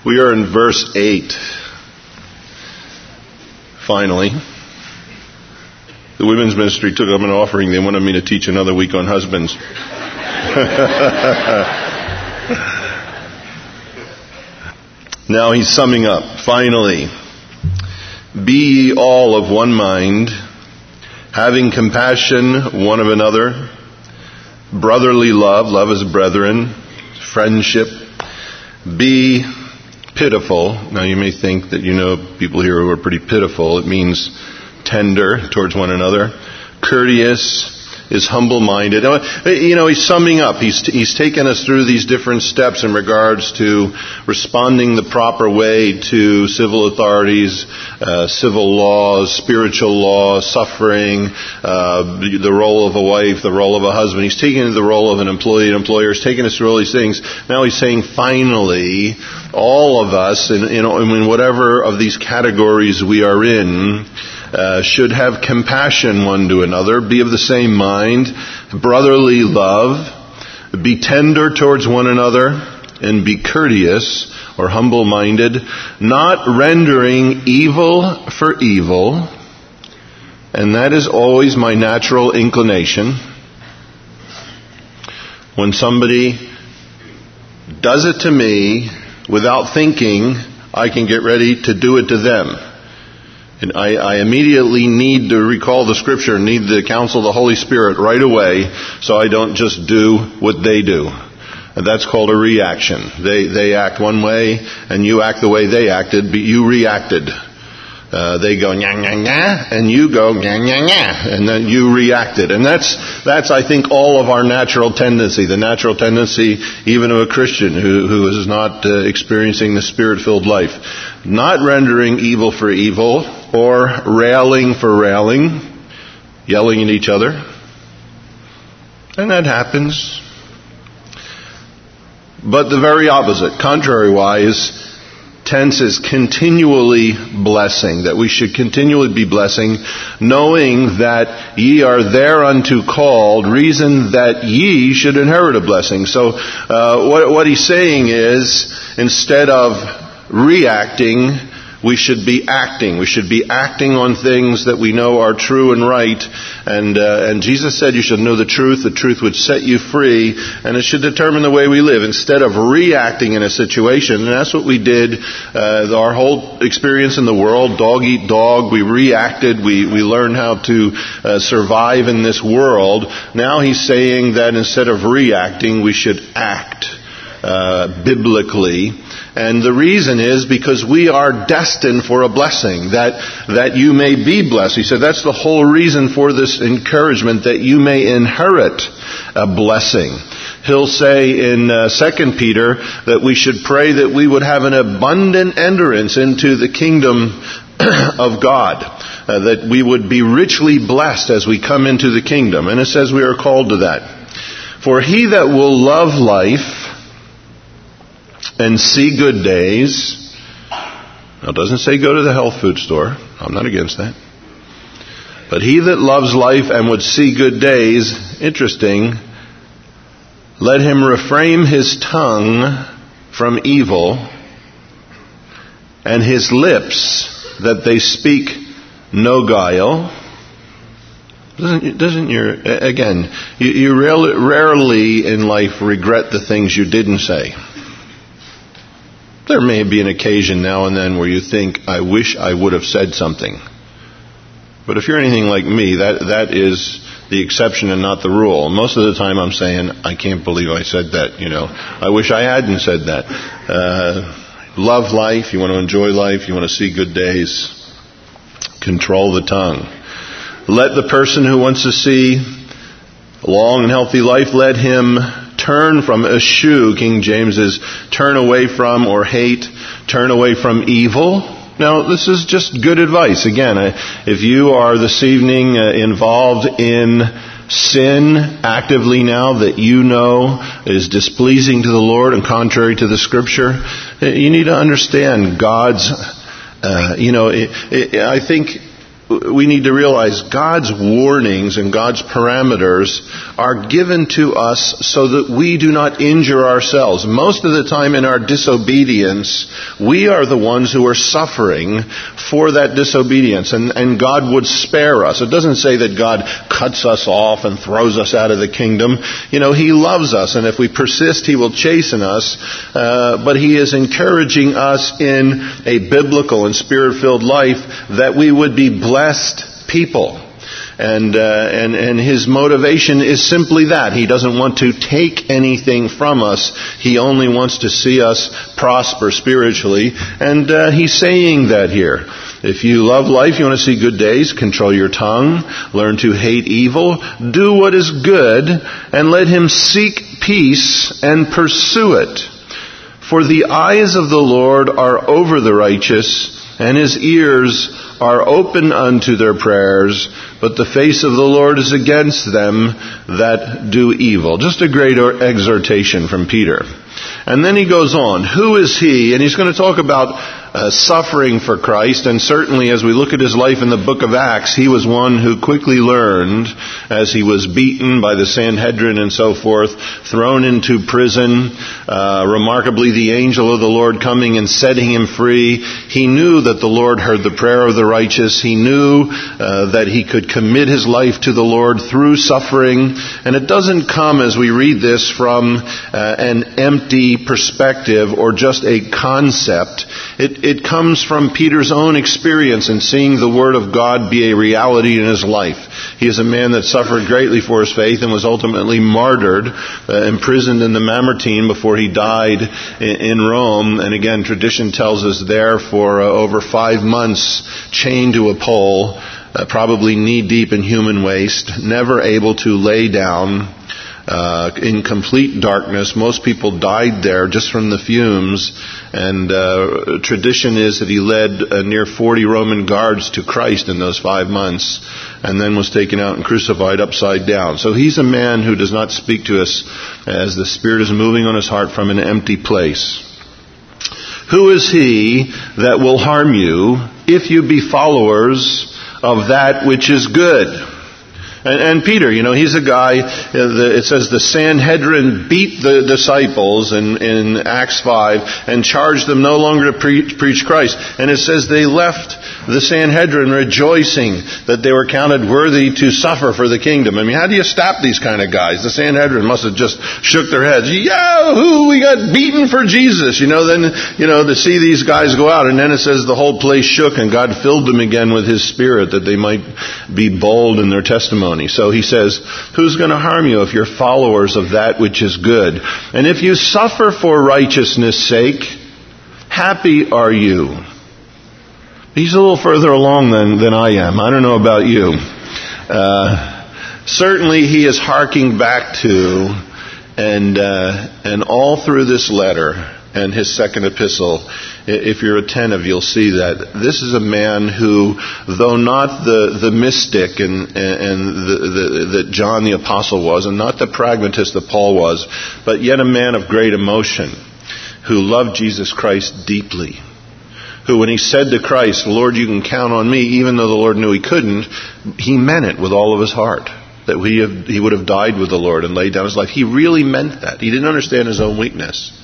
We are in verse 8. Finally. The women's ministry took up an offering. They wanted me to teach another week on husbands. Now he's summing up. Finally. Be ye all of one mind, having compassion one of another, brotherly love, love as brethren, friendship, be pitiful. Now you may think that you know people here who are pretty pitiful. It means tender towards one another. Courteous, is humble-minded. You know, he's summing up. He's taken us through these different steps in regards to responding the proper way to civil authorities, civil laws, spiritual laws, suffering, the role of a wife, the role of a husband. He's taken the role of an employee and employer. He's taken us through all these things. Now he's saying, finally, all of us, in whatever of these categories we are in, should have compassion one to another, be of the same mind, brotherly love, be tender towards one another, and be courteous or humble-minded, not rendering evil for evil. And that is always my natural inclination. When somebody does it to me without thinking, I can get ready to do it to them. And I immediately need to recall the Scripture, need the counsel of the Holy Spirit right away, so I don't just do what they do. And that's called a reaction. They act one way, and you act the way they acted, but you reacted. They go nya nya nya, and you go nya nya nya, and then you reacted. And that's I think all of our natural tendency, the natural tendency even of a Christian who is not experiencing the Spirit-filled life. Not rendering evil for evil, or railing for railing, yelling at each other. And that happens. But the very opposite, contrary-wise, tense is continually blessing, that we should continually be blessing, knowing that ye are thereunto called, reason that ye should inherit a blessing. So what he's saying is, instead of reacting, we should be acting. We should be acting on things that we know are true and right. And Jesus said you should know the truth would set you free, and it should determine the way we live. Instead of reacting in a situation, and that's what we did our whole experience in the world, dog eat dog, we reacted, we learned how to survive in this world. Now he's saying that instead of reacting, we should act biblically. And the reason is because we are destined for a blessing, that you may be blessed. He said that's the whole reason for this encouragement, that you may inherit a blessing. He'll say in 2 Peter that we should pray that we would have an abundant entrance into the kingdom of God, that we would be richly blessed as we come into the kingdom. And it says we are called to that. For he that will love life and see good days. Now it doesn't say go to the health food store. I'm not against that. But he that loves life and would see good days, interesting, let him refrain his tongue from evil and his lips that they speak no guile. Doesn't you rarely in life regret the things you didn't say. There may be an occasion now and then where you think, I wish I would have said something. But if you're anything like me, that is the exception and not the rule. Most of the time I'm saying, I can't believe I said that, I wish I hadn't said that. Love life, you want to enjoy life, you want to see good days. Control the tongue. Let the person who wants to see a long and healthy life, let him turn from eschew, King James is turn away from or hate, turn away from evil. Now, this is just good advice. Again, if you are this evening involved in sin actively now that you know is displeasing to the Lord and contrary to the Scripture, you need to understand God's, I think we need to realize God's warnings and God's parameters are given to us so that we do not injure ourselves. Most of the time in our disobedience, we are the ones who are suffering for that disobedience, and God would spare us. It doesn't say that God cuts us off and throws us out of the kingdom. He loves us, and if we persist, He will chasten us, but He is encouraging us in a biblical and Spirit-filled life that we would be blessed people. And His motivation is simply that. He doesn't want to take anything from us. He only wants to see us prosper spiritually. And He's saying that here. If you love life, you want to see good days, control your tongue, learn to hate evil, do what is good, and let him seek peace and pursue it. For the eyes of the Lord are over the righteous, and His ears are open unto their prayers, but the face of the Lord is against them that do evil. Just a great exhortation from Peter. And then he goes on. Who is he? And he's going to talk about suffering for Christ. And certainly as we look at his life in the book of Acts, he was one who quickly learned, as he was beaten by the Sanhedrin and so forth, thrown into prison, remarkably the angel of the Lord coming and setting him free. He knew that the Lord heard the prayer of the righteous. He knew that he could commit his life to the Lord through suffering. And it doesn't come, as we read this, from an empty perspective or just a concept. It comes from Peter's own experience in seeing the Word of God be a reality in his life. He is a man that suffered greatly for his faith and was ultimately martyred, imprisoned in the Mamertine before he died in Rome. And again, tradition tells us there for over 5 months, chained to a pole, probably knee-deep in human waste, never able to lay down, in complete darkness. Most people died there just from the fumes, and tradition is that he led near 40 Roman guards to Christ in those 5 months, and then was taken out and crucified upside down. So he's a man who does not speak to us as the Spirit is moving on his heart from an empty place. Who is he that will harm you if you be followers of that which is good? And Peter, he's a guy, it says the Sanhedrin beat the disciples in Acts 5 and charged them no longer to preach Christ. And it says they left the Sanhedrin rejoicing that they were counted worthy to suffer for the kingdom. I mean, how do you stop these kind of guys? The Sanhedrin must have just shook their heads. Yahoo! We got beaten for Jesus. Then to see these guys go out. And then it says the whole place shook and God filled them again with His Spirit that they might be bold in their testimony. So he says, who's going to harm you if you're followers of that which is good? And if you suffer for righteousness' sake, happy are you. He's a little further along than I am. I don't know about you. Certainly he is harking back to, and all through this letter and his second epistle, if you're attentive, you'll see that this is a man who, though not the mystic and that John the Apostle was, and not the pragmatist that Paul was, but yet a man of great emotion, who loved Jesus Christ deeply. Who, when he said to Christ, Lord, you can count on me, even though the Lord knew he couldn't, he meant it with all of his heart. That he would have died with the Lord and laid down his life. He really meant that. He didn't understand his own weakness.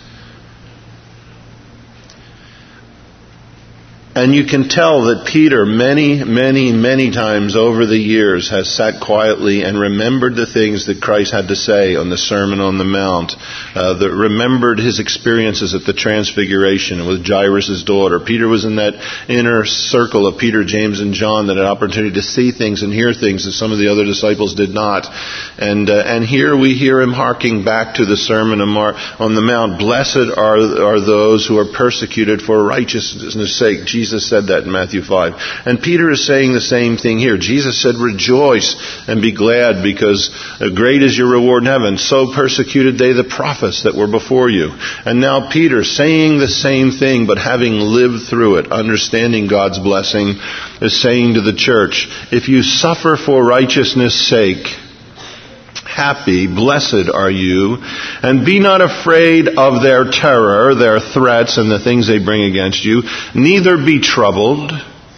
And you can tell that Peter many, many, many times over the years has sat quietly and remembered the things that Christ had to say on the Sermon on the Mount. That remembered his experiences at the Transfiguration with Jairus' daughter. Peter was in that inner circle of Peter, James, and John that had opportunity to see things and hear things that some of the other disciples did not. And here we hear him harking back to the Sermon on the Mount. Blessed are those who are persecuted for righteousness' sake. Jesus said that in Matthew 5. And Peter is saying the same thing here. Jesus said, rejoice and be glad, because great is your reward in heaven. So persecuted they the prophets that were before you. And now Peter, saying the same thing, but having lived through it, understanding God's blessing, is saying to the church, if you suffer for righteousness' sake, happy, blessed are you, and be not afraid of their terror, their threats, and the things they bring against you. Neither be troubled,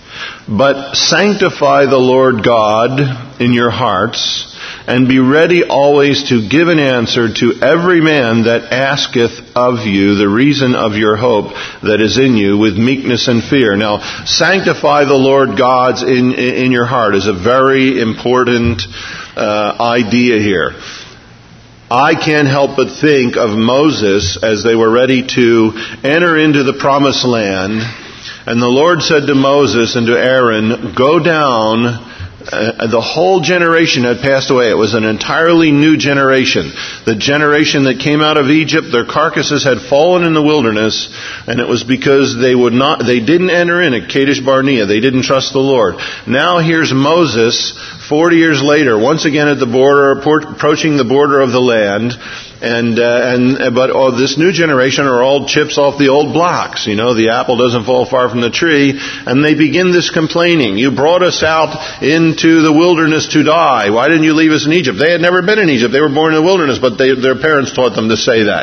But sanctify the Lord God in your hearts, and be ready always to give an answer to every man that asketh of you the reason of your hope that is in you with meekness and fear. Now, sanctify the Lord God in your heart is a very important idea here. I can't help but think of Moses as they were ready to enter into the promised land. And the Lord said to Moses and to Aaron, go down. The whole generation had passed away. It was an entirely new generation. The generation that came out of Egypt, their carcasses had fallen in the wilderness, and it was because they didn't enter in at Kadesh Barnea. They didn't trust the Lord. Now here's Moses, 40 years later, once again at the border, approaching the border of the land. But this new generation are all chips off the old blocks. You know, the apple doesn't fall far from the tree. And they begin this complaining. You brought us out into the wilderness to die. Why didn't you leave us in Egypt? They had never been in Egypt. They were born in the wilderness, but their parents taught them to say that.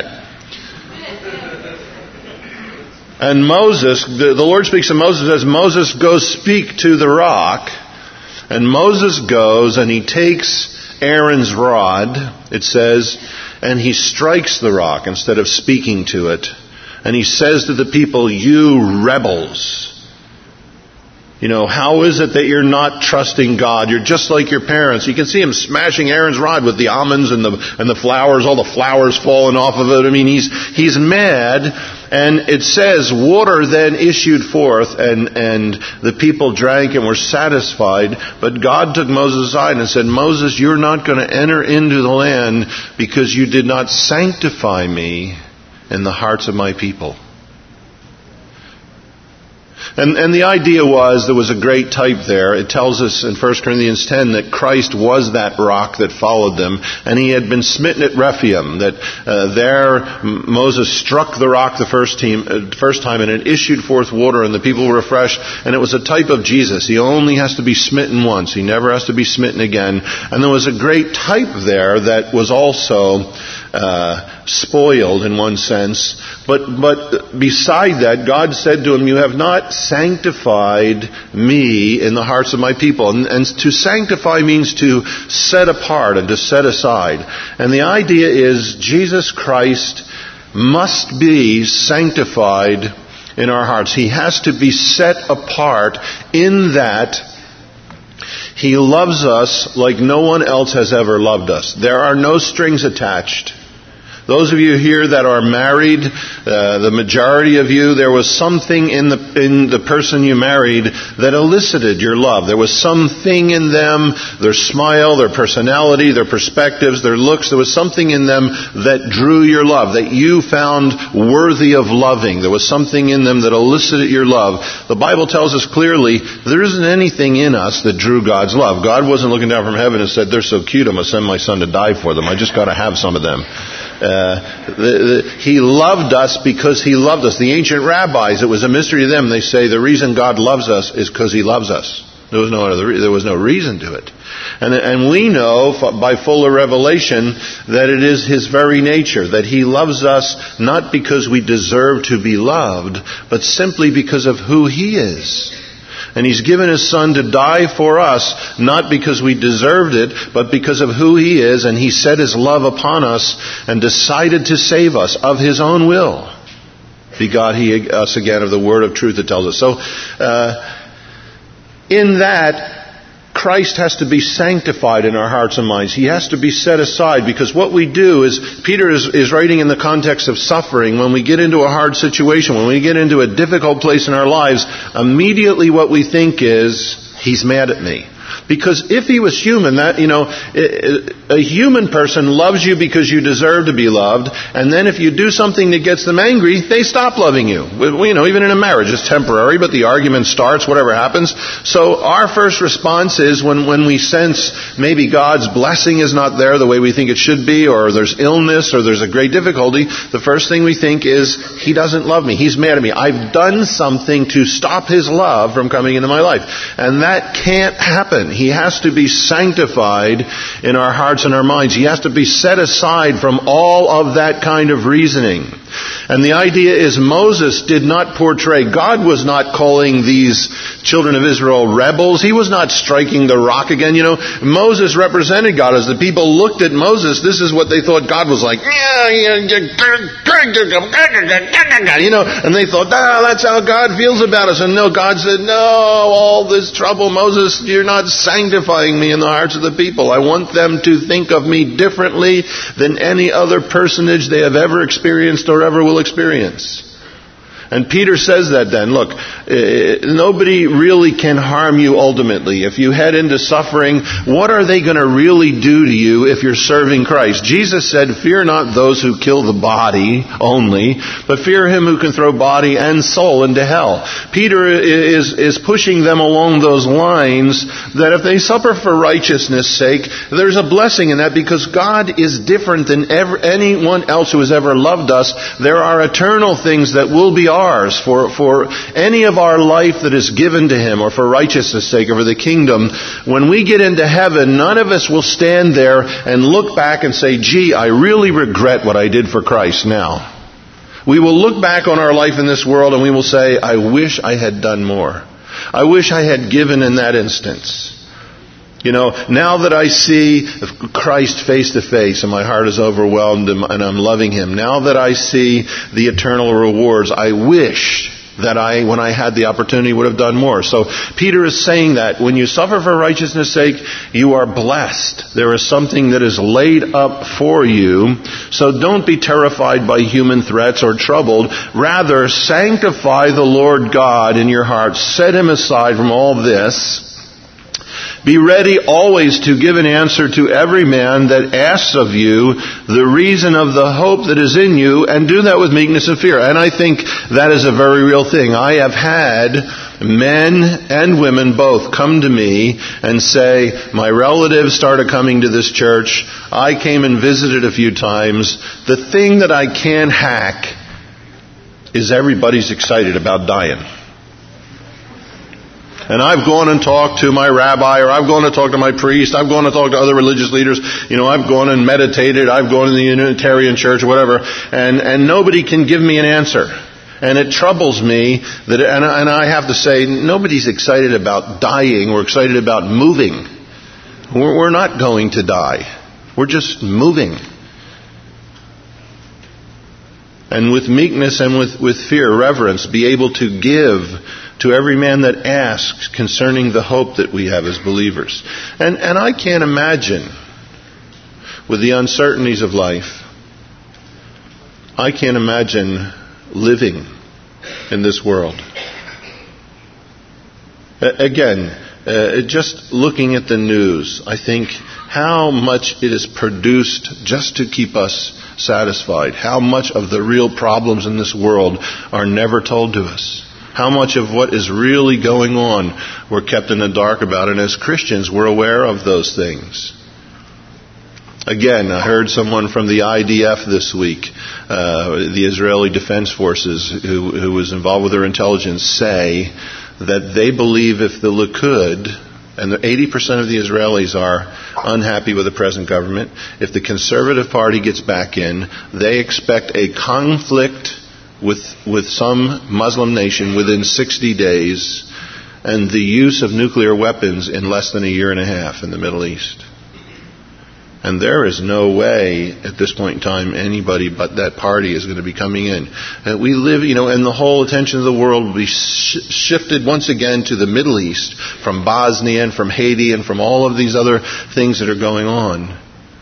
And Moses, the Lord speaks to Moses as Moses, go speak to the rock. And Moses goes and he takes Aaron's rod, it says, and he strikes the rock instead of speaking to it. And he says to the people, you rebels. You know, how is it that you're not trusting God? You're just like your parents. You can see him smashing Aaron's rod with the almonds and the flowers, all the flowers falling off of it. I mean, he's mad. And it says, water then issued forth, and the people drank and were satisfied. But God took Moses aside and said, Moses, you're not going to enter into the land because you did not sanctify me in the hearts of my people. And the idea was, there was a great type there. It tells us in 1 Corinthians 10 that Christ was that rock that followed them. And he had been smitten at Rephaim. That there Moses struck the rock the first time and it issued forth water and the people were refreshed. And it was a type of Jesus. He only has to be smitten once. He never has to be smitten again. And there was a great type there that was also spoiled in one sense. But beside that, God said to him, you have not sanctified me in the hearts of my people. And to sanctify means to set apart and to set aside. And the idea is Jesus Christ must be sanctified in our hearts. He has to be set apart in that he loves us like no one else has ever loved us. There are no strings attached. Those of you here that are married, the majority of you, there was something in the person you married that elicited your love. There was something in them, their smile, their personality, their perspectives, their looks. There was something in them that drew your love, that you found worthy of loving. There was something in them that elicited your love. The Bible tells us clearly there isn't anything in us that drew God's love. God wasn't looking down from heaven and said, they're so cute, I'm going to send my son to die for them. I just got to have some of them. He loved us because he loved us. The ancient rabbis, it was a mystery to them. They say the reason God loves us is because he loves us. There was no reason to it. And we know by fuller revelation that it is his very nature, that he loves us not because we deserve to be loved, but simply because of who he is. And he's given his son to die for us, not because we deserved it, but because of who he is. And he set his love upon us and decided to save us of his own will. Begot he us again of the word of truth, it tells us. So, in that, Christ has to be sanctified in our hearts and minds. He has to be set aside, because what we do is, Peter is writing in the context of suffering. When we get into a hard situation, when we get into a difficult place in our lives, immediately what we think is, he's mad at me. Because if he was human, a human person loves you because you deserve to be loved, and then if you do something that gets them angry, they stop loving you. Even in a marriage, it's temporary, but the argument starts, whatever happens. So our first response is when we sense maybe God's blessing is not there the way we think it should be, or there's illness, or there's a great difficulty, the first thing we think is, he doesn't love me, he's mad at me. I've done something to stop his love from coming into my life. And that can't happen. He has to be sanctified in our hearts and our minds. He has to be set aside from all of that kind of reasoning. And the idea is Moses did not portray, God was not calling these children of Israel rebels. He was not striking the rock again. Moses represented God. As the people looked at Moses, this is what they thought God was like. And they thought, that's how God feels about us. And no, God said, no, all this trouble, Moses, you're not sanctifying me in the hearts of the people. I want them to think of me differently than any other personage they have ever experienced or ever will experience. And Peter says that then, look, nobody really can harm you ultimately. If you head into suffering, what are they going to really do to you if you're serving Christ? Jesus said, fear not those who kill the body only, but fear him who can throw body and soul into hell. Peter is pushing them along those lines that if they suffer for righteousness' sake, there's a blessing in that because God is different than anyone else who has ever loved us. There are eternal things that will be ours for any of our life that is given to him or for righteousness' sake or for the kingdom. When we get into heaven, none of us will stand there and look back and say, gee, I really regret what I did for Christ now. We will look back on our life in this world and we will say, I wish I had done more. I wish I had given in that instance. Now that I see Christ face to face and my heart is overwhelmed and I'm loving him, now that I see the eternal rewards, I wish that when I had the opportunity, would have done more. So Peter is saying that when you suffer for righteousness' sake, you are blessed. There is something that is laid up for you. So don't be terrified by human threats or troubled. Rather, sanctify the Lord God in your heart. Set him aside from all this. Be ready always to give an answer to every man that asks of you the reason of the hope that is in you, and do that with meekness and fear. And I think that is a very real thing. I have had men and women both come to me and say, my relatives started coming to this church. I came and visited a few times. The thing that I can't hack is everybody's excited about dying. And I've gone and talked to my rabbi, or I've gone to talk to my priest, I've gone to talk to other religious leaders, I've gone and meditated, I've gone to the Unitarian church, or whatever, and nobody can give me an answer. And it troubles me that, and I have to say, nobody's excited about dying, we're excited about moving. We're not going to die. We're just moving. And with meekness and with fear, reverence, be able to give to every man that asks concerning the hope that we have as believers. And I can't imagine, with the uncertainties of life, I can't imagine living in this world. Again, just looking at the news, I think how much it is produced just to keep us satisfied. How much of the real problems in this world are never told to us. How much of what is really going on we're kept in the dark about. And as Christians, we're aware of those things. Again, I heard someone from the IDF this week, the Israeli Defense Forces, who was involved with their intelligence, say that they believe if the Likud, and 80% of the Israelis are unhappy with the present government, if the Conservative Party gets back in, they expect a conflict with some Muslim nation within 60 days, and the use of nuclear weapons in less than a year and a half in the Middle East. And there is no way at this point in time anybody but that party is going to be coming in. We live, and the whole attention of the world will be shifted once again to the Middle East, from Bosnia and from Haiti and from all of these other things that are going on.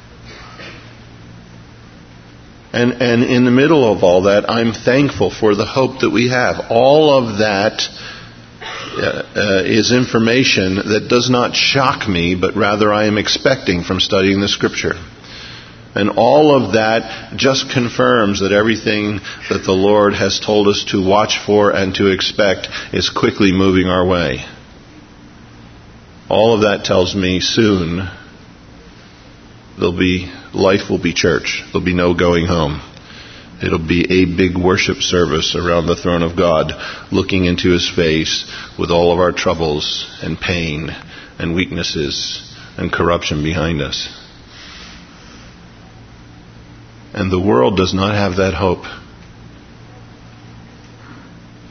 And in the middle of all that, I'm thankful for the hope that we have. All of that is information that does not shock me, but rather I am expecting from studying the Scripture. And all of that just confirms that everything that the Lord has told us to watch for and to expect is quickly moving our way. All of that tells me soon life will be church. There'll be no going home. It'll be a big worship service around the throne of God, looking into His face with all of our troubles and pain and weaknesses and corruption behind us. And the world does not have that hope.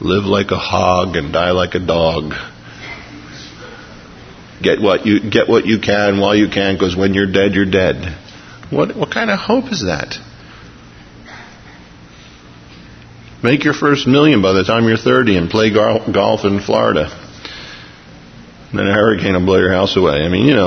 Live like a hog and die like a dog. Get what you can while you can, because when you're dead, you're dead. What kind of hope is that? Make your first $1 million by the time you're 30 and play golf in Florida. And then a hurricane will blow your house away. I mean,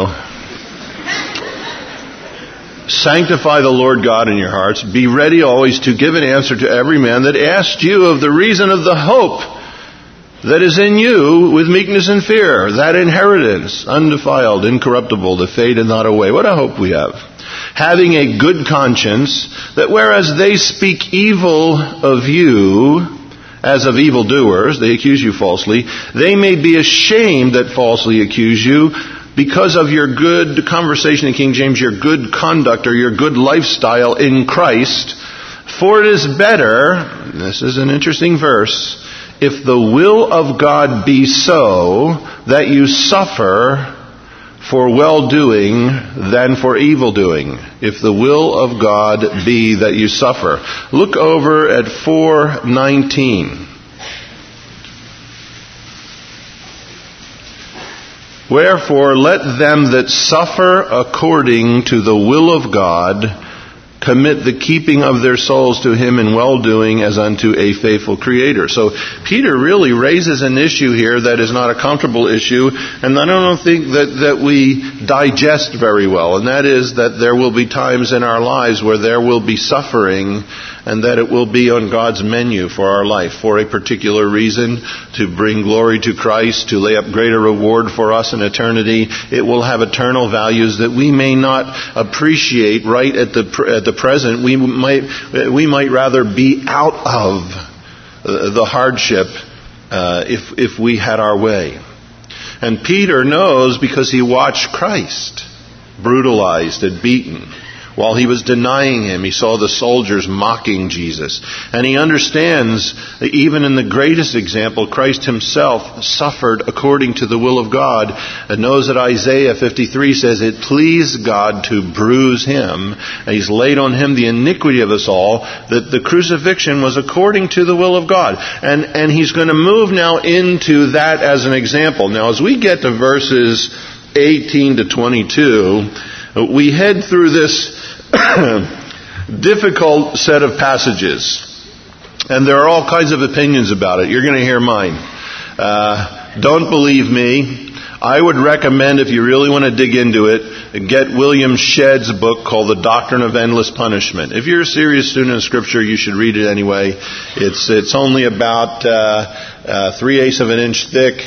Sanctify the Lord God in your hearts. Be ready always to give an answer to every man that asks you of the reason of the hope that is in you with meekness and fear. That inheritance, undefiled, incorruptible, that fadeth not away. What a hope we have. Having a good conscience, that whereas they speak evil of you, as of evildoers, they accuse you falsely, they may be ashamed that falsely accuse you, because of your good conversation in King James, your good conduct or your good lifestyle in Christ. For it is better, this is an interesting verse, if the will of God be so that you suffer for well-doing than for evil-doing. If the will of God be that you suffer. Look over at 4:19. Wherefore let them that suffer according to the will of God commit the keeping of their souls to Him in well-doing as unto a faithful Creator. So Peter really raises an issue here that is not a comfortable issue, and I don't think that we digest very well, and that is that there will be times in our lives where there will be suffering, and that it will be on God's menu for our life for a particular reason, to bring glory to Christ, to lay up greater reward for us in eternity. It will have eternal values that we may not appreciate right at the present. We might rather be out of the hardship if we had our way. And Peter knows because he watched Christ brutalized and beaten. While he was denying Him, he saw the soldiers mocking Jesus. And he understands that even in the greatest example, Christ Himself suffered according to the will of God, and knows that Isaiah 53 says it pleased God to bruise Him, and He's laid on Him the iniquity of us all, that the crucifixion was according to the will of God. And he's going to move now into that as an example. Now, as we get to verses 18 to 22, we head through this difficult set of passages. And there are all kinds of opinions about it. You're going to hear mine. Don't believe me. I would recommend, if you really want to dig into it, get William Shedd's book called The Doctrine of Endless Punishment. If you're a serious student of Scripture, you should read it anyway. It's only about 3/8 of an inch thick,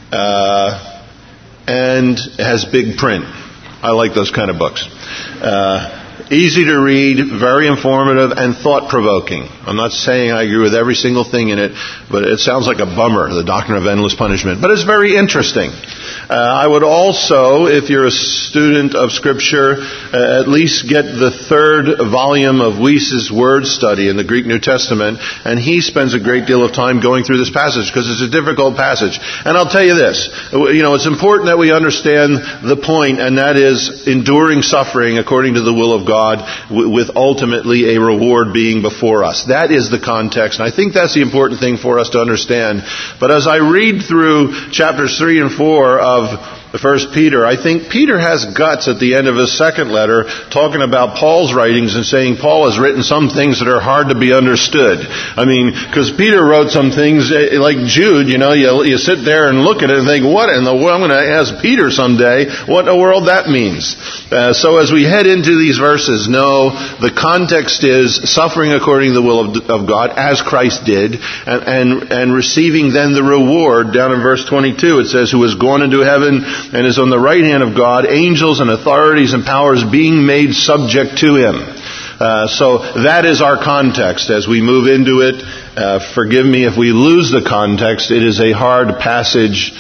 and has big print. I like those kind of books. Easy to read, very informative, and thought-provoking. I'm not saying I agree with every single thing in it, but it sounds like a bummer, The Doctrine of Endless Punishment. But it's very interesting. I would also, if you're a student of Scripture, at least get the 3rd volume of Weiss's Word Study in the Greek New Testament, and he spends a great deal of time going through this passage because it's a difficult passage. And I'll tell you this, it's important that we understand the point, and that is enduring suffering according to the will of God, with ultimately a reward being before us. That is the context, and I think that's the important thing for us to understand. But as I read through chapters 3 and 4 of 1 Peter, I think Peter has guts at the end of his second letter talking about Paul's writings and saying Paul has written some things that are hard to be understood. I mean, because Peter wrote some things like Jude, you sit there and look at it and think, what in the world? I'm going to ask Peter someday what in the world that means. So as we head into these verses, know the context is suffering according to the will of God, as Christ did, and receiving then the reward. Down in verse 22 it says, who has gone into heaven and is on the right hand of God, angels and authorities and powers being made subject to Him. So that is our context as we move into it. Forgive me if we lose the context. It is a hard passage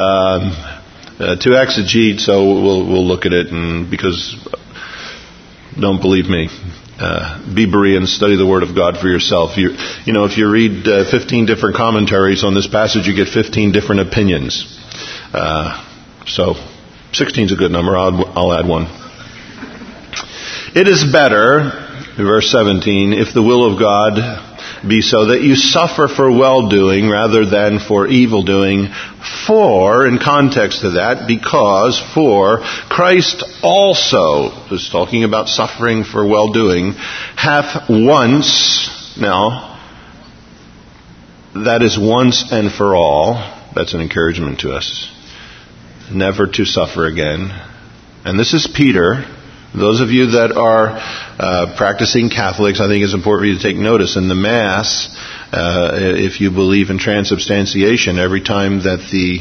to exegete, so we'll look at it, and because don't believe me, be Berean, study the Word of God for yourself. If you read 15 different commentaries on this passage, you get 15 different opinions. So 16 is a good number. I'll add one. It is better, verse 17, if the will of God be so that you suffer for well-doing rather than for evil-doing. For, in context to that, because for Christ also, is talking about suffering for well-doing, hath once, now, that is once and for all. That's an encouragement to us. Never to suffer again. And this is Peter. Those of you that are practicing Catholics, I think it's important for you to take notice. In the Mass, if you believe in transubstantiation, every time that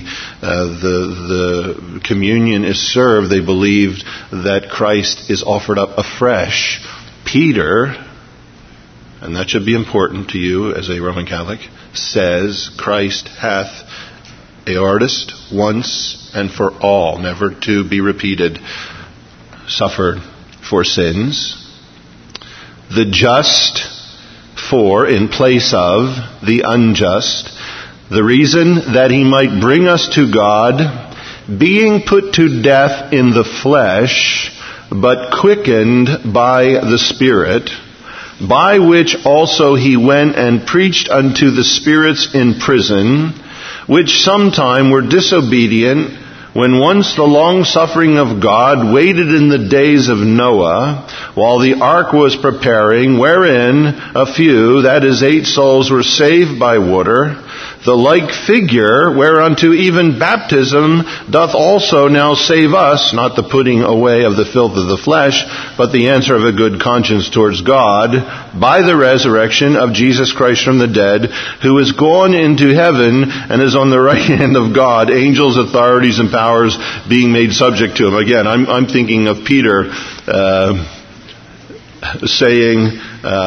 the communion is served, they believed that Christ is offered up afresh. Peter, and that should be important to you as a Roman Catholic, says Christ hath aorist once and for all, never to be repeated, suffered for sins. The just for, in place of, the unjust. The reason that he might bring us to God, being put to death in the flesh, but quickened by the Spirit, by which also he went and preached unto the spirits in prison, which sometime were disobedient, when once the long-suffering of God waited in the days of Noah, while the ark was preparing, wherein a few, that is 8 souls, were saved by water, the like figure whereunto even baptism doth also now save us, not the putting away of the filth of the flesh, but the answer of a good conscience towards God, by the resurrection of Jesus Christ from the dead, who is gone into heaven and is on the right hand of God, angels, authorities, and powers being made subject to him. Again, I'm thinking of Peter saying,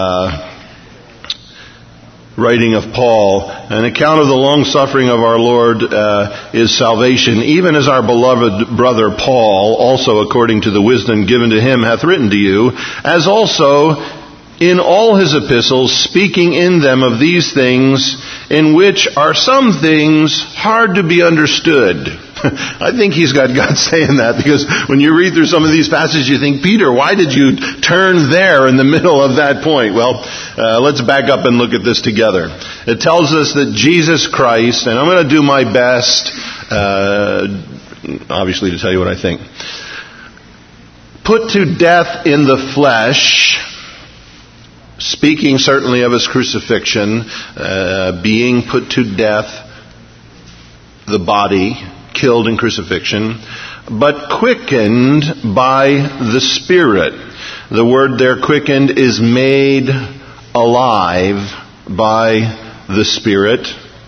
writing of Paul, an account of the long-suffering of our Lord is salvation, even as our beloved brother Paul, also according to the wisdom given to him, hath written to you, as also in all his epistles, speaking in them of these things, in which are some things hard to be understood. I think he's got God saying that, because when you read through some of these passages, you think, Peter, why did you turn there in the middle of that point? Well, let's back up and look at this together. It tells us that Jesus Christ, and I'm going to do my best, obviously, to tell you what I think. Put to death in the flesh, speaking certainly of his crucifixion, being put to death, the body, killed in crucifixion, but quickened by the Spirit. The word there, quickened, is made alive by the Spirit,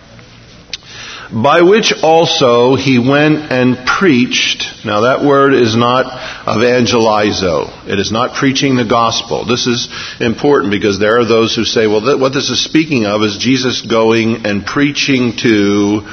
by which also he went and preached. Now that word is not evangelizo. It is not preaching the gospel. This is important because there are those who say, well, what this is speaking of is Jesus going and preaching to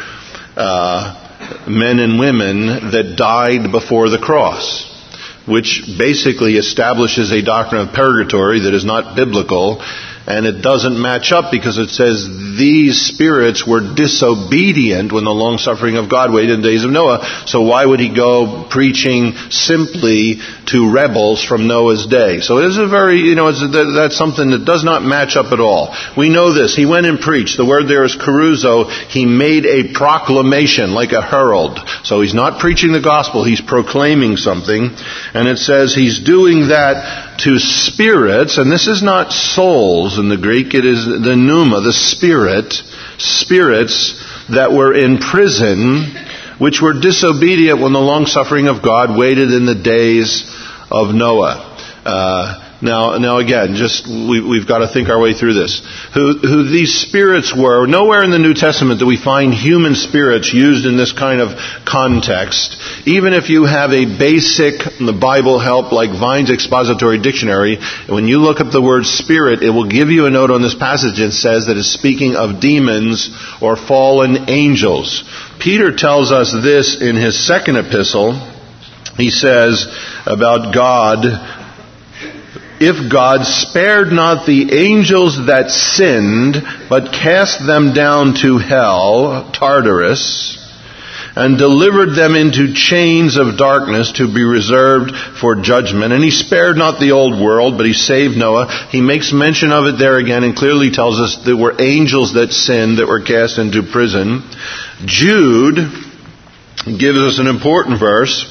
men and women that died before the cross, which basically establishes a doctrine of purgatory that is not biblical, and it doesn't match up because it says these spirits were disobedient when the long-suffering of God waited in the days of Noah. So why would he go preaching simply to rebels from Noah's day? So it is a very, that's something that does not match up at all. We know this. He went and preached. The word there is caruso. He made a proclamation like a herald. So he's not preaching the gospel. He's proclaiming something. And it says he's doing that to spirits, and this is not souls in the Greek, it is the pneuma, the spirits that were in prison, which were disobedient when the long-suffering of God waited in the days of Noah. Now again, we've got to think our way through this. Who these spirits were, nowhere in the New Testament do we find human spirits used in this kind of context. Even if you have a basic Bible help like Vine's Expository Dictionary, when you look up the word spirit, it will give you a note on this passage and says that it's speaking of demons or fallen angels. Peter tells us this in his second epistle. He says about God, if God spared not the angels that sinned, but cast them down to hell, Tartarus, and delivered them into chains of darkness to be reserved for judgment. And he spared not the old world, but he saved Noah. He makes mention of it there again and clearly tells us there were angels that sinned that were cast into prison. Jude gives us an important verse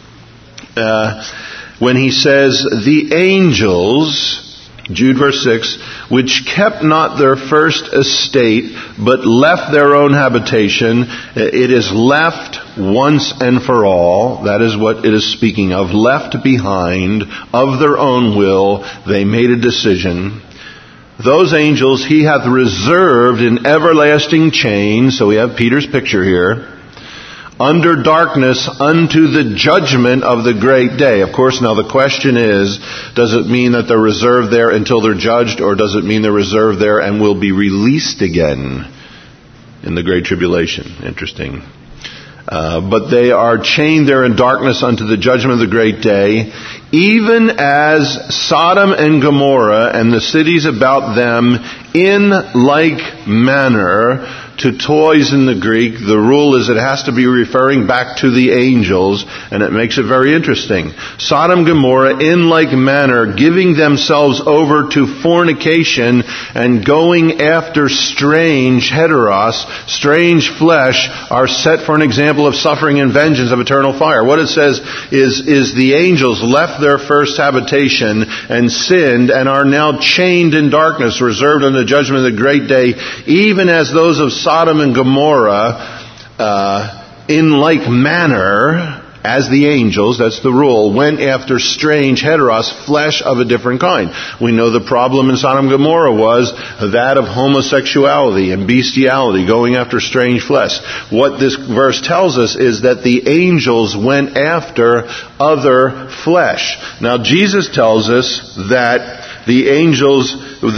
when he says, the angels, Jude verse 6, which kept not their first estate, but left their own habitation. It is left once and for all. That is what it is speaking of. Left behind of their own will. They made a decision. Those angels he hath reserved in everlasting chains. So we have Peter's picture here. Under darkness unto the judgment of the great day. Of course, now the question is, does it mean that they're reserved there until they're judged, or does it mean they're reserved there and will be released again in the Great Tribulation? Interesting. But they are chained there in darkness unto the judgment of the great day, even as Sodom and Gomorrah and the cities about them in like manner. To toys in the Greek, the rule is it has to be referring back to the angels, and it makes it very interesting. Sodom and Gomorrah, in like manner, giving themselves over to fornication and going after strange heteros, strange flesh, are set for an example of suffering and vengeance of eternal fire. What it says is the angels left their first habitation and sinned and are now chained in darkness, reserved unto the judgment of the great day, even as those of Sodom and Gomorrah, in like manner, as the angels, that's the rule, went after strange heteros, flesh of a different kind. We know the problem in Sodom and Gomorrah was that of homosexuality and bestiality, going after strange flesh. What this verse tells us is that the angels went after other flesh. Now Jesus tells us that the angels,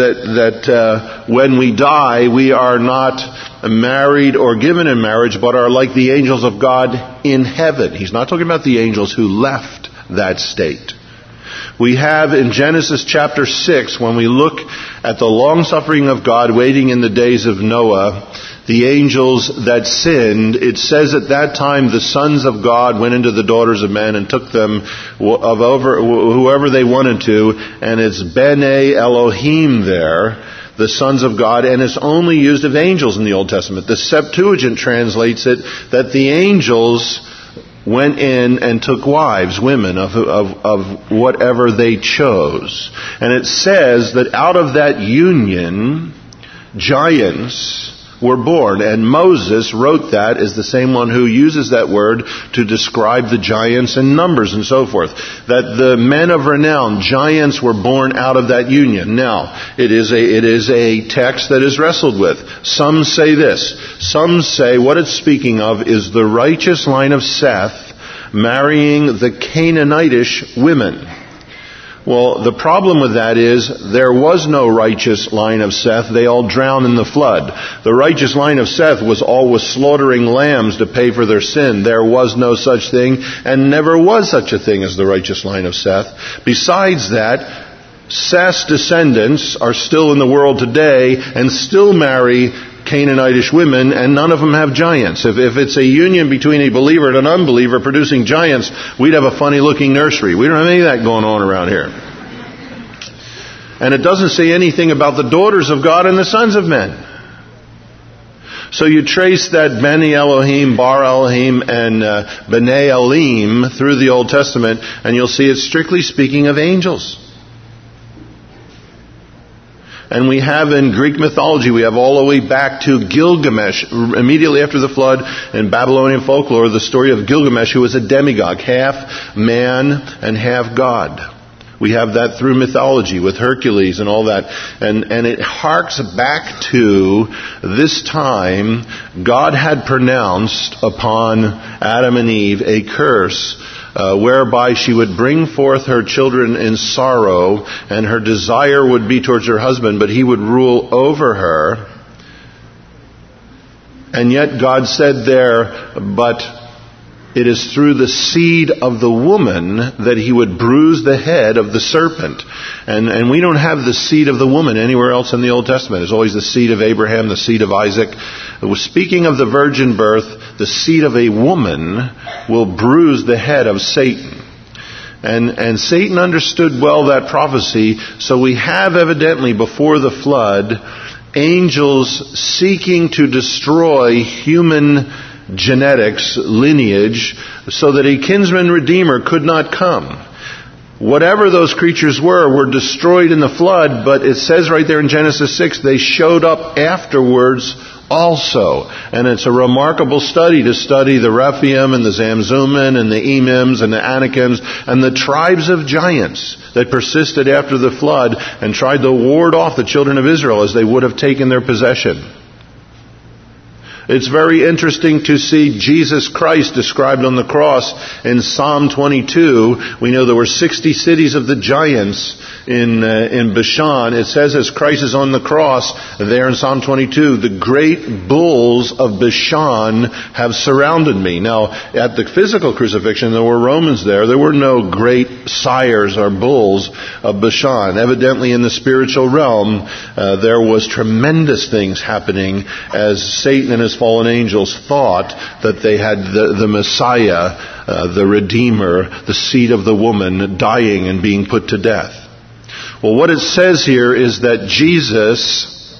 that when we die, we are not married or given in marriage, but are like the angels of God in heaven. He's not talking about the angels who left that state. We have in Genesis chapter 6, when we look at the long-suffering of God waiting in the days of Noah, the angels that sinned, it says at that time the sons of God went into the daughters of men and took them of over whoever they wanted to, and it's Bene Elohim there, the sons of God, and it's only used of angels in the Old Testament. The Septuagint translates it that the angels went in and took wives, women of whatever they chose. And it says that out of that union, giants were born. And Moses wrote that as the same one who uses that word to describe the giants and numbers and so forth. That the men of renown, giants, were born out of that union. Now, it is a text that is wrestled with. Some say this. Some say what it's speaking of is the righteous line of Seth marrying the Canaanitish women. Well, the problem with that is there was no righteous line of Seth. They all drowned in the flood. The righteous line of Seth was always slaughtering lambs to pay for their sin. There was no such thing, and never was such a thing as the righteous line of Seth. Besides that, Seth's descendants are still in the world today and still marry Canaanitish women, and none of them have giants. If it's a union between a believer and an unbeliever producing giants, we'd have a funny looking nursery. We don't have any of that going on around here. And it doesn't say anything about the daughters of God and the sons of men. So you trace that Bene Elohim, Bar Elohim, and B'nai Elim through the Old Testament, and you'll see it's strictly speaking of angels. And we have in Greek mythology, we have all the way back to Gilgamesh, immediately after the flood, in Babylonian folklore, the story of Gilgamesh, who was a demigod, half man and half God. We have that through mythology with Hercules and all that. And it harks back to this time God had pronounced upon Adam and Eve a curse whereby she would bring forth her children in sorrow, and her desire would be towards her husband, but he would rule over her. And yet God said there, but it is through the seed of the woman that he would bruise the head of the serpent. And we don't have the seed of the woman anywhere else in the Old Testament. It's always the seed of Abraham, the seed of Isaac. It was speaking of the virgin birth. the seed of a woman will bruise the head of Satan. And Satan understood well that prophecy, so we have evidently before the flood angels seeking to destroy human genetics, lineage, so that a kinsman redeemer could not come. Whatever those creatures were destroyed in the flood, but it says right there in Genesis 6, they showed up afterwards also. And it's a remarkable study to study the Rephaim and the Zamzummim and the Emims and the Anakims and the tribes of giants that persisted after the flood and tried to ward off the children of Israel as they would have taken their possession. It's very interesting to see Jesus Christ described on the cross in Psalm 22. We know there were 60 cities of the giants in Bashan. It says as Christ is on the cross there in Psalm 22, the great bulls of Bashan have surrounded me. Now, at the physical crucifixion, there were Romans there. There were no great sires or bulls of Bashan. Evidently, in the spiritual realm, there was tremendous things happening as Satan and his fallen angels thought that they had the Messiah, the Redeemer, the seed of the woman, dying and being put to death. Well, what it says here is that Jesus,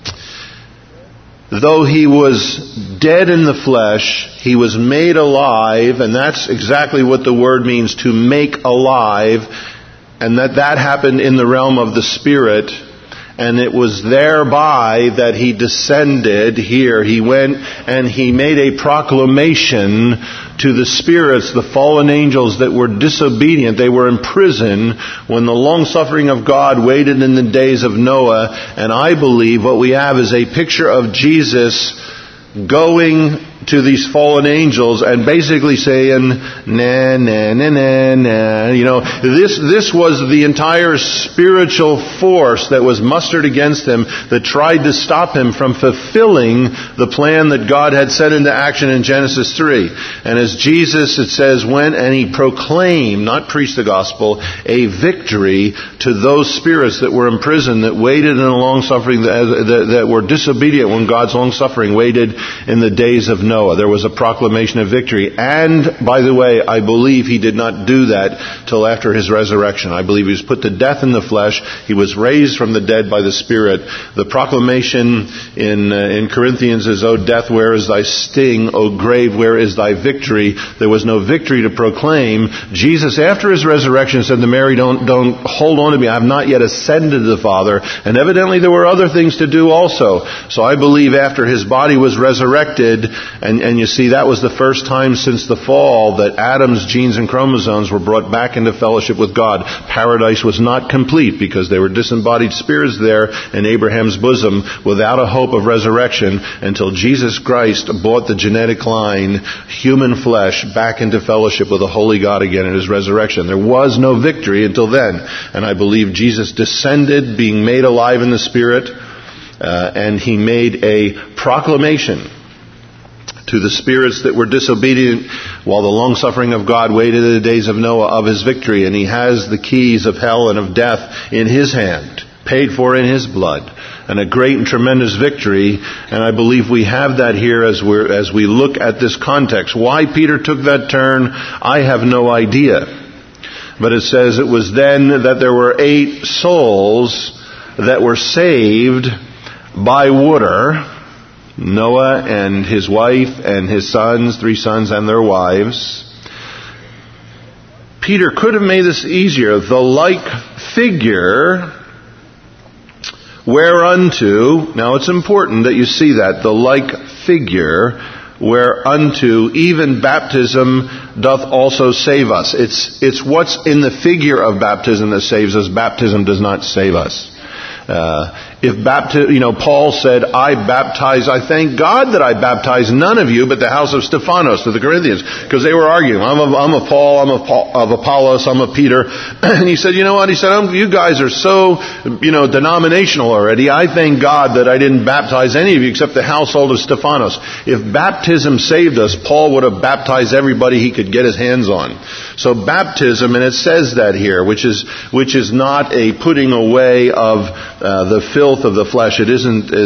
though he was dead in the flesh, he was made alive, and that's exactly what the word means, to make alive, and that happened in the realm of the Spirit. And it was thereby that he descended here. He went and he made a proclamation to the spirits, the fallen angels that were disobedient. They were in prison when the long-suffering of God waited in the days of Noah. And I believe what we have is a picture of Jesus going to these fallen angels and basically saying, nah, nah, nah, nah, nah. You know, this was the entire spiritual force that was mustered against him that tried to stop him from fulfilling the plan that God had set into action in Genesis 3. And as Jesus, it says, went and he proclaimed, not preached the gospel, a victory to those spirits that were in prison, that waited in a long suffering, that were disobedient when God's long suffering waited in the days of Noah. There was a proclamation of victory. And, by the way, I believe he did not do that till after his resurrection. I believe he was put to death in the flesh. He was raised from the dead by the Spirit. The proclamation in Corinthians is, O death, where is thy sting? O grave, where is thy victory? There was no victory to proclaim. Jesus, after his resurrection, said to Mary, don't hold on to me. I have not yet ascended to the Father. And evidently there were other things to do also. So I believe after his body was resurrected, and you see, that was the first time since the fall that Adam's genes and chromosomes were brought back into fellowship with God. Paradise was not complete because there were disembodied spirits there in Abraham's bosom without a hope of resurrection until Jesus Christ brought the genetic line, human flesh, back into fellowship with the Holy God again at his resurrection. There was no victory until then. And I believe Jesus descended, being made alive in the Spirit, and he made a proclamation to the spirits that were disobedient while the long-suffering of God waited in the days of Noah of his victory. And he has the keys of hell and of death in his hand, paid for in his blood, and a great and tremendous victory. And I believe we have that here as we look at this context. Why Peter took that turn, I have no idea. But it says it was then that there were 8 souls that were saved by water. Noah and his wife and his sons, 3 sons and their wives. Peter could have made this easier. The like figure whereunto, now it's important that you see that, the like figure whereunto even baptism doth also save us. It's what's in the figure of baptism that saves us. Baptism does not save us. Paul said, I thank God that I baptized none of you but the house of Stephanos, to the Corinthians, because they were arguing. I'm of Paul, I'm of Apollos, I'm of Peter. And he said, you know what? He said, you guys are so, denominational already. I thank God that I didn't baptize any of you except the household of Stephanos. If baptism saved us, Paul would have baptized everybody he could get his hands on. So baptism, and it says that here, which is not a putting away of the filth of the flesh. It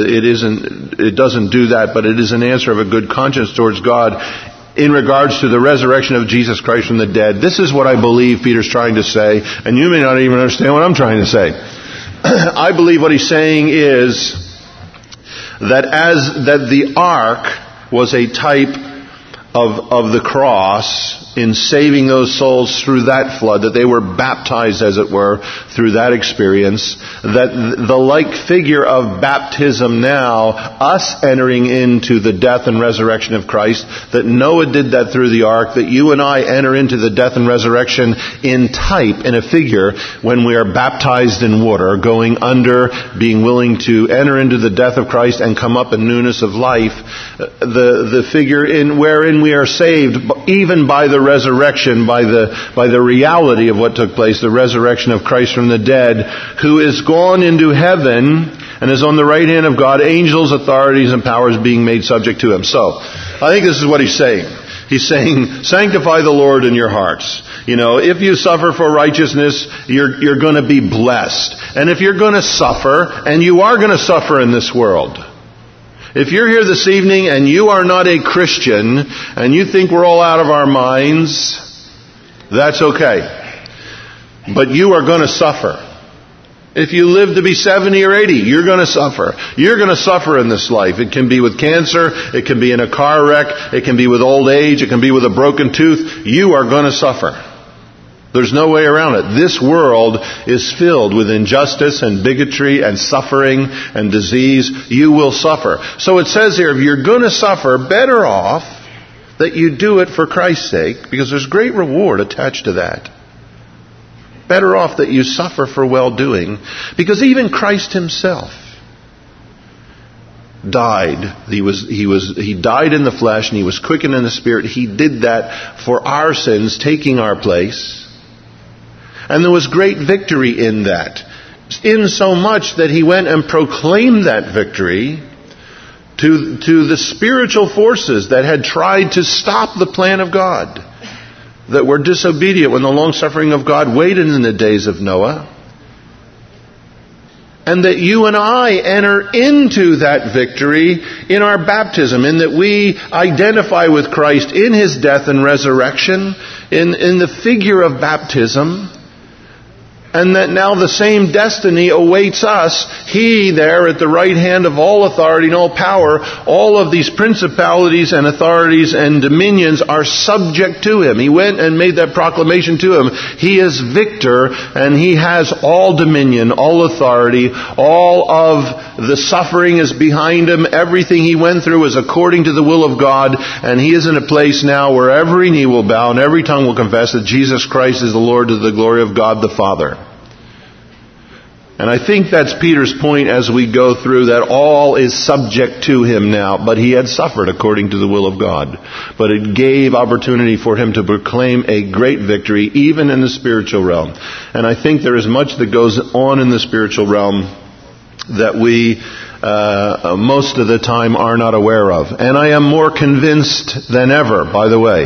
doesn't do that, but it is an answer of a good conscience towards God in regards to the resurrection of Jesus Christ from the dead. This is what I believe Peter's trying to say, and you may not even understand what I'm trying to say. I believe what he's saying is that the ark was a type of the cross in saving those souls through that flood, that they were baptized, as it were, through that experience, that the like figure of baptism now, us entering into the death and resurrection of Christ, that Noah did that through the ark, that you and I enter into the death and resurrection in type, in a figure, when we are baptized in water, going under, being willing to enter into the death of Christ and come up in newness of life, the figure wherein we are saved, even by the resurrection, by the reality of what took place, the resurrection of Christ from the dead, who is gone into heaven and is on the right hand of God, angels, authorities, and powers being made subject to him. So, I think this is what he's saying. He's saying, sanctify the Lord in your hearts. You know, if you suffer for righteousness, you're going to be blessed. And if you're going to suffer, and you are going to suffer in this world, if you're here this evening and you are not a Christian and you think we're all out of our minds, that's okay. But you are going to suffer. If you live to be 70 or 80, you're going to suffer. You're going to suffer in this life. It can be with cancer. It can be in a car wreck. It can be with old age. It can be with a broken tooth. You are going to suffer. There's no way around it. This world is filled with injustice and bigotry and suffering and disease. You will suffer. So it says here, if you're going to suffer, better off that you do it for Christ's sake, because there's great reward attached to that. Better off that you suffer for well-doing, because even Christ himself died. He died in the flesh and he was quickened in the spirit. He did that for our sins, taking our place. And there was great victory in that. In so much that he went and proclaimed that victory to the spiritual forces that had tried to stop the plan of God, that were disobedient when the long-suffering of God waited in the days of Noah. And that you and I enter into that victory in our baptism, in that we identify with Christ in his death and resurrection, in the figure of baptism. And that now the same destiny awaits us. He there at the right hand of all authority and all power, all of these principalities and authorities and dominions are subject to him. He went and made that proclamation to him. He is victor and he has all dominion, all authority, all of the suffering is behind him. Everything he went through is according to the will of God, and he is in a place now where every knee will bow and every tongue will confess that Jesus Christ is the Lord, to the glory of God the Father. And I think that's Peter's point as we go through, that all is subject to him now. But he had suffered according to the will of God. But it gave opportunity for him to proclaim a great victory, even in the spiritual realm. And I think there is much that goes on in the spiritual realm that we most of the time are not aware of. And I am more convinced than ever, by the way,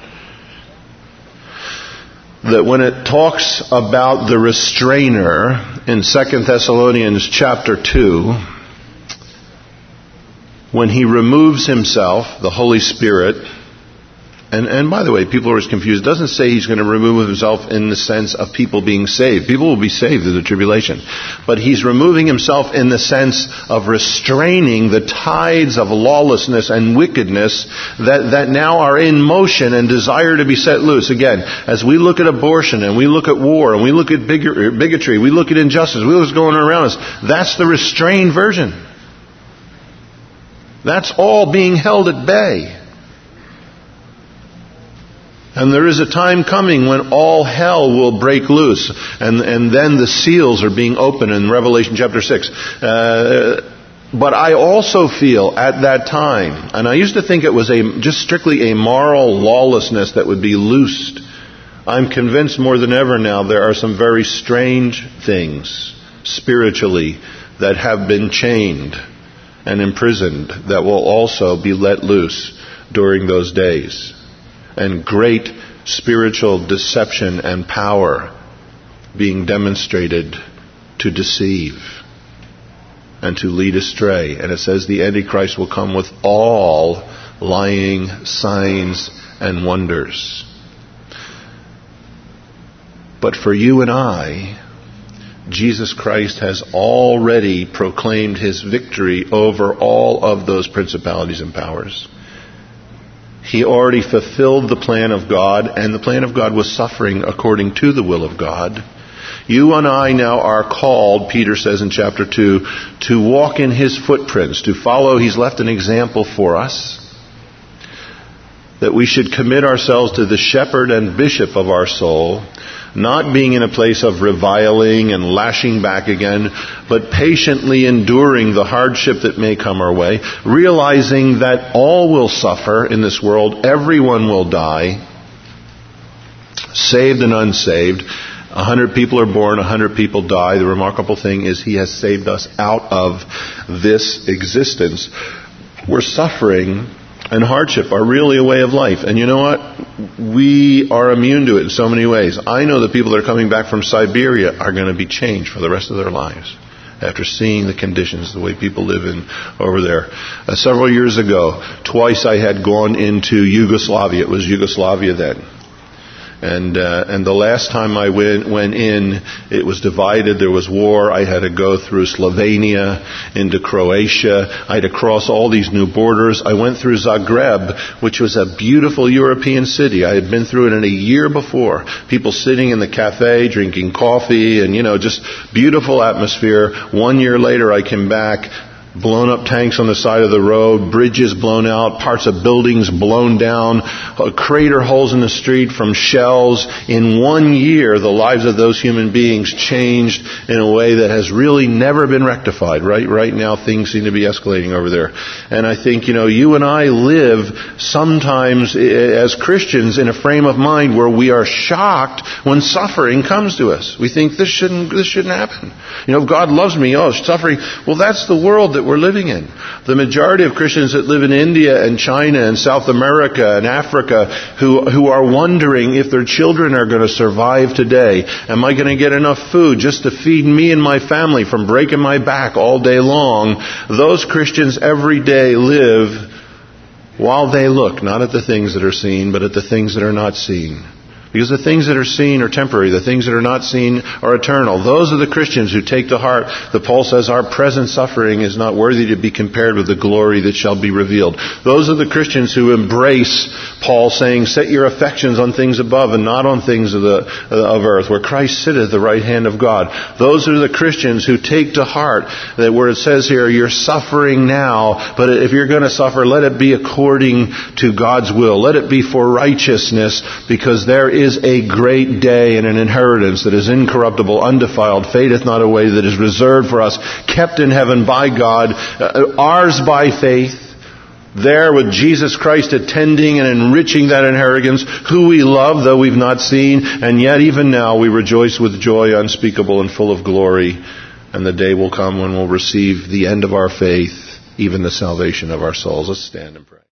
that when it talks about the restrainer in 2 Thessalonians chapter 2, when he removes himself, the Holy Spirit, and by the way, people are always confused. It doesn't say he's going to remove himself in the sense of people being saved. People will be saved through the tribulation. But he's removing himself in the sense of restraining the tides of lawlessness and wickedness that now are in motion and desire to be set loose. Again, as we look at abortion and we look at war and we look at bigotry, we look at injustice, we look at what's going on around us, that's the restrained version. That's all being held at bay. And there is a time coming when all hell will break loose. And then the seals are being opened in Revelation chapter 6. But I also feel at that time, and I used to think it was just strictly a moral lawlessness that would be loosed. I'm convinced more than ever now there are some very strange things spiritually that have been chained and imprisoned that will also be let loose during those days. And great spiritual deception and power being demonstrated to deceive and to lead astray. And it says the Antichrist will come with all lying signs and wonders. But for you and I, Jesus Christ has already proclaimed his victory over all of those principalities and powers. He already fulfilled the plan of God, and the plan of God was suffering according to the will of God. You and I now are called, Peter says in chapter 2, to walk in his footprints, to follow. He's left an example for us, that we should commit ourselves to the shepherd and bishop of our soul, not being in a place of reviling and lashing back again, but patiently enduring the hardship that may come our way, realizing that all will suffer in this world, everyone will die, saved and unsaved. 100 people are born, 100 people die. The remarkable thing is he has saved us out of this existence. We're suffering, and hardship are really a way of life. And you know what? We are immune to it in so many ways. I know that people that are coming back from Siberia are going to be changed for the rest of their lives after seeing the conditions, the way people live in over there. Several years ago, twice I had gone into Yugoslavia. It was Yugoslavia then. And the last time I went in, it was divided. There was war. I had to go through Slovenia into Croatia. I had to cross all these new borders. I went through Zagreb, which was a beautiful European city. I had been through it in a year before. People sitting in the cafe, drinking coffee, and, just beautiful atmosphere. 1 year later, I came back. Blown up tanks on the side of the road, bridges blown out, parts of buildings blown down, crater holes in the street from shells. In 1 year, the lives of those human beings changed in a way that has really never been rectified. Right now, things seem to be escalating over there. And I think, you and I live sometimes as Christians in a frame of mind where we are shocked when suffering comes to us. We think this shouldn't happen. God loves me. Oh, suffering. Well, that's the world that we're living in. The majority of Christians that live in India and China and South America and Africa who are wondering if their children are going to survive today. Am I going to get enough food just to feed me and my family from breaking my back all day long? Those Christians every day live while they look, not at the things that are seen, but at the things that are not seen. Because the things that are seen are temporary. The things that are not seen are eternal. Those are the Christians who take to heart that Paul says our present suffering is not worthy to be compared with the glory that shall be revealed. Those are the Christians who embrace Paul saying, set your affections on things above and not on things of earth, where Christ sitteth at the right hand of God. Those are the Christians who take to heart that where it says here, you're suffering now, but if you're going to suffer, let it be according to God's will. Let it be for righteousness, because there is a great day and an inheritance that is incorruptible, undefiled, fadeth not away, that is reserved for us, kept in heaven by God, ours by faith, there with Jesus Christ attending and enriching that inheritance, who we love, though we've not seen, and yet even now we rejoice with joy unspeakable and full of glory. And the day will come when we'll receive the end of our faith, even the salvation of our souls. Let's stand and pray.